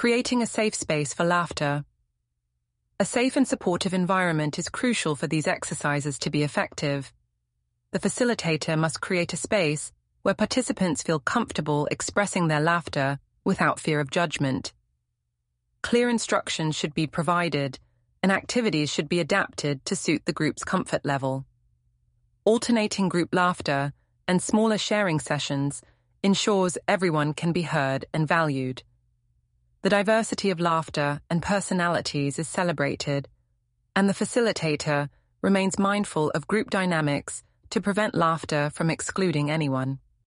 Creating a safe space for laughter. A safe and supportive environment is crucial for these exercises to be effective. The facilitator must create a space where participants feel comfortable expressing their laughter without fear of judgment. Clear instructions should be provided, and activities should be adapted to suit the group's comfort level. Alternating group laughter and smaller sharing sessions ensures everyone can be heard and valued. The diversity of laughter and personalities is celebrated, and the facilitator remains mindful of group dynamics to prevent laughter from excluding anyone.